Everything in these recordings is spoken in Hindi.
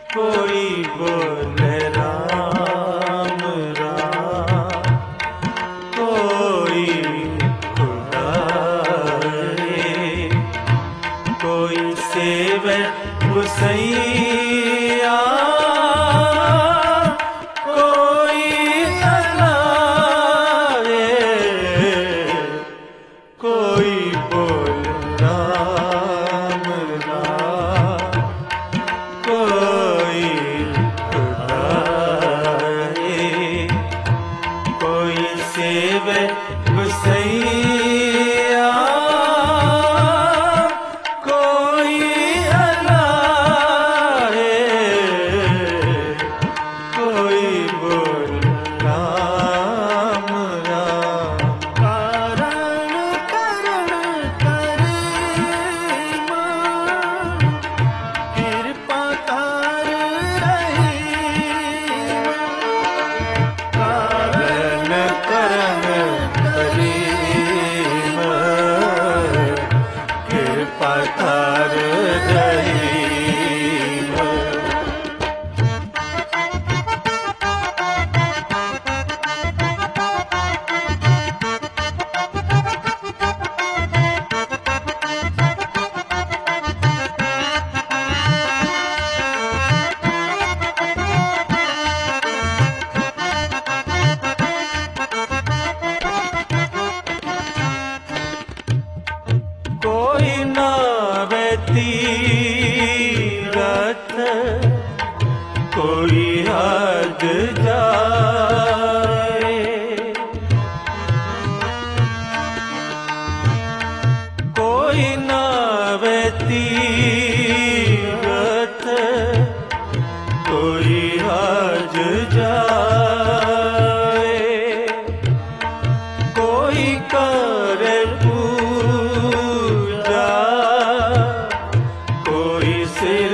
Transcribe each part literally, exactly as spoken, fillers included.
कोई बोले राम राम, कोई खुदा रे, कोई सेवे गुसैया, कोई अल्लाह रे, कोई बोल राम राम, कोई खुदा रे, कोई सेवे गुसैया, कोई अल्लाह रे, कोई बोल राम राम। कारण करण करे मां, कृपा कर रही मां। कारण करन करीम, कृपा कर रहीम। कोई नावे तीरथ, कोई हद जाए, कोई नावे तीरथ, कोई हज जाए, कोई करे पूजा, कोई सिर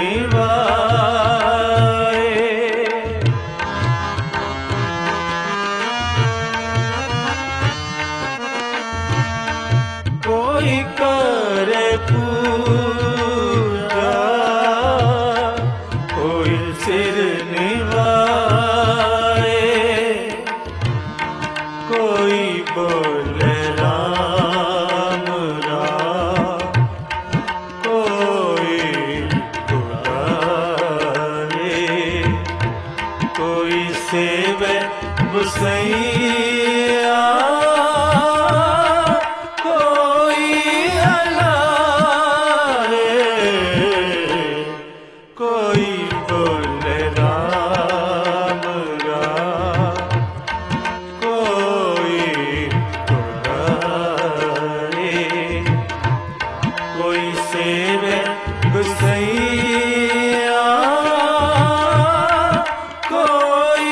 निवाए, कोई करे पूजा, कोई सिर निवाए, कोई बोले राम राम, कोई खुदा रे, कोई सेवे गुसैया, कोई अल्लाह रे, कोई बोले राम राम, कोई खुदा रे, कोई सेवे गुसैया, कोई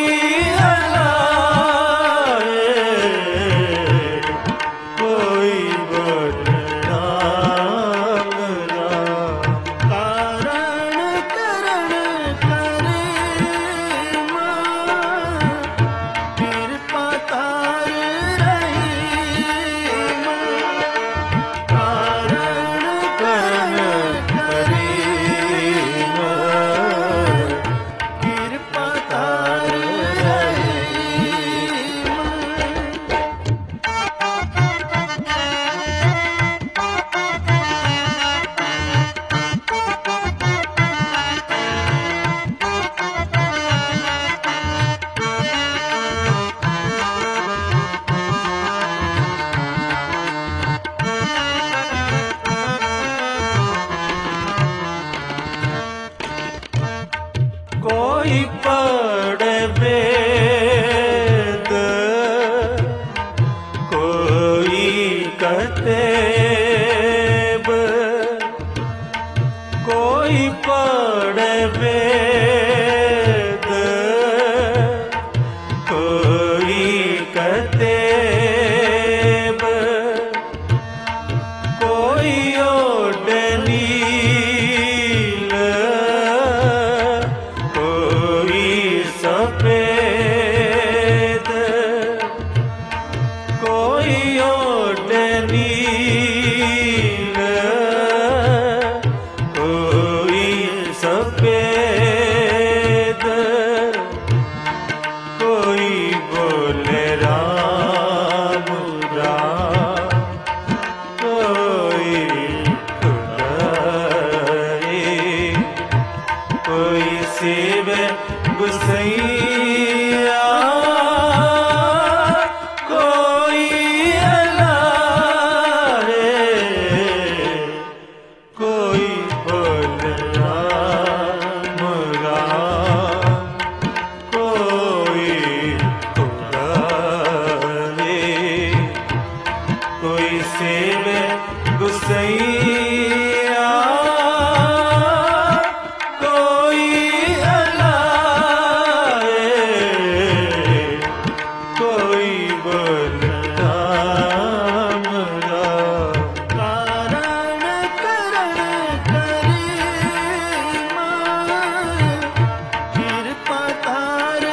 अल्लाह रे, कोई बोल राम राम। कारण करण करे मां, कृपा कर रही मां। कारण करण करीम, कृपा कर रही मां। कोई पढ़े वेद, कोई कतेब, कोई पढ़े वेद, कोई कतेब, कोई ओढ़े नील, कोई सफेद, कोई ओढ़े नील, कोई गुसैया कोई अल्लाह रे, कोई बोले राम राम, कोई पुकारे, कोई सेवे गुसैया कोई अल्लाह रे, कोई बोले राम राम। कारण करण करी मां, कृपा तार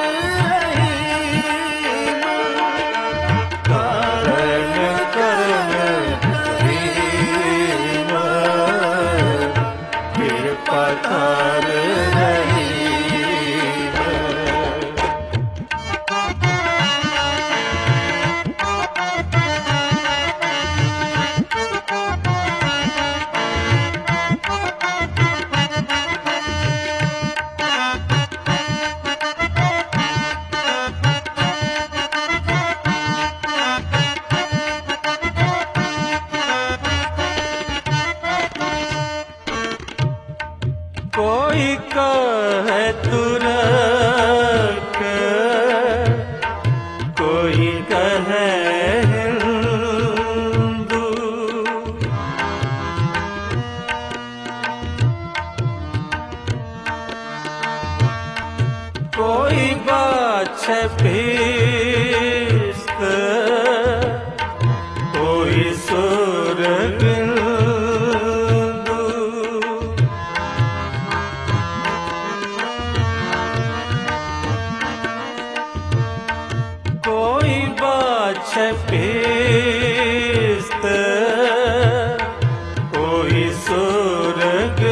रही मां। कारण करण करी मां, कृपा तार रही मां। कोई कहे तुरक, कोई कहे हिंदू, कोई बाछे फिस्त, कोई सुरग कोई बाछे फिस्त, कोई सुरग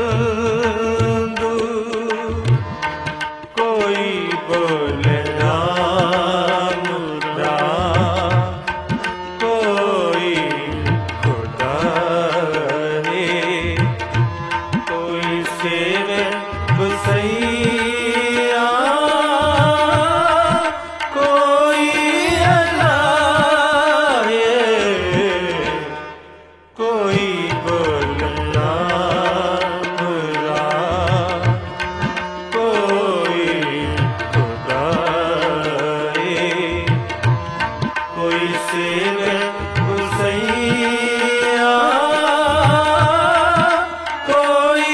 कोई बोले राम राम, कोई खुदा रे, कोई सेवे गुसैया कोई अल्लाह रे, कोई बोले राम राम, कोई खुदा रे, कोई सेवे गुसैया कोई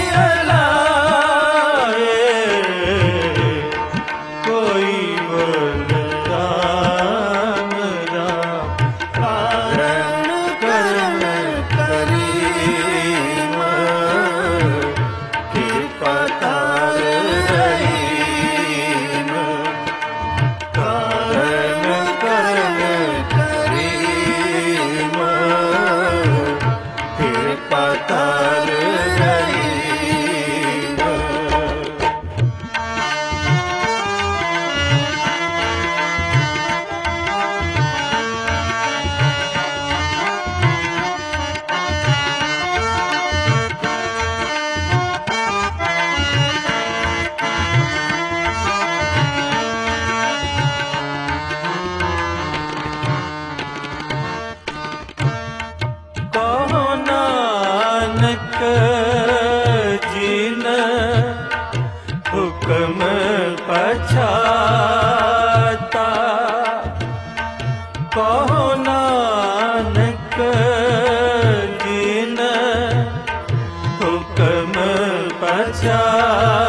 अल्लाह रे, कोई बोले राम राम। कारण करण करी मां, कृपा तार रही मां। कारण करण करी मां, कृपा तार रही मां। कहो नानक जिन हुक्म पछाता, कहो नानक जिन हुक्म पछाता,